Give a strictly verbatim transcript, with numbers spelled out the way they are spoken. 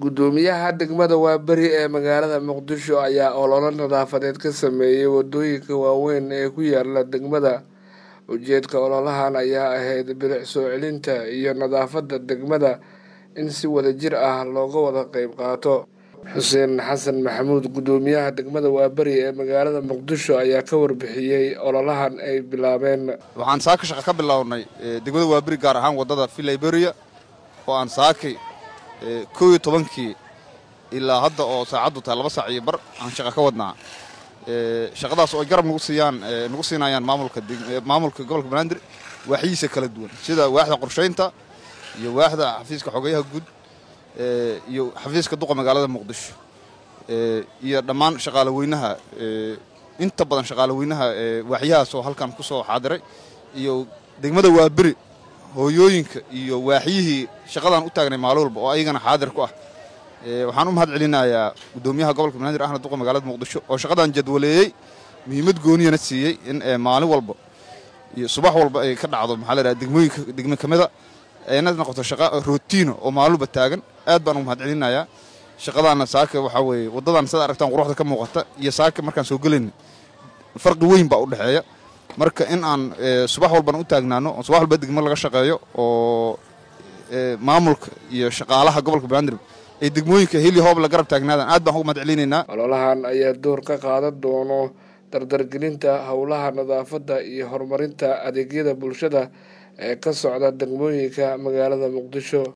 Gudoomiyaha degmada Waaberi ee magaalada Muqdisho ayaa olole nadaafadeed ka sameeyay wadooyinka waaweyn ee ku yaala degmada. Ujeedka ololahan ayaa ahayd bilic soo celinta iyo nadaafadda degmada in si wadajir ah looga wada qayb qaato. Xuseen Xasan Maxamuud, gudoomiyaha degmada Waaberi ee magaalada Muqdisho, ayaa ka warbixiyay ololahan ay bilaabeen. Waxaan saaka shaqo ka bilownay degmada Waaberi gaar ahaan wadada Filayberia oo aan saakay kow iyo tobankii ilaa hadda oo saacadu tahay laba saac iyo bar aan shaqo ka wadnaa. Shaqadaas oo garab nagu siiyaan nagu siinayaan maamulka maamulka gobolka Banaadir waaxiisa kala duwan sida waaxda qorsheynta iyo waaxda xafiiska xogeyaha guud iyo xafiiska duqa magaalada Muqdisho iyo dhammaan shaqaale weynaha inta badan shaqaale weynaha waaxyahaas oo halkan ku soo xaadiray iyo degmada Waaberi hooyooyinka iyo waaxyihii shaqadan u taagnay maalin walba oo ayagana xaadir ku ah. Waxaan u mahad celinayaa gudoomiyaha gobolka Banaadir ahna duqa magaalada Muqdisho oo shaqadan jadwaleeyay muhiimad gooniyana siiyay in maalin walba iyo subax walba ay ka dhacdo maxaa la yiraahdaa degmooyinka degmo kamida ayna noqoto shaqo routine oo maalin walba taagan. Aad baan u mahad celinayaa shaqadaana saaka waxa weeye wadadan sida aragtaan quruxda ka muuqata iyo saaka markaan soo galayna farqi weyn baa u dhaxeeya. Marka in aan subax walba u taagnaano oo subax walba degmo laga shaqeeyo oo maamulka iyo shaqaalaha gobolka Banaadir ay degmooyinka heli hoob la garab taagnaadaan aad baan ugu mahad celinaynaa. Ololahan ayaa door ka qaadan doono dardargelinta howlaha nadaafadda iyo horumarinta adeegyada bulshada ee ka socda degmooyinka magaalada Muqdisho.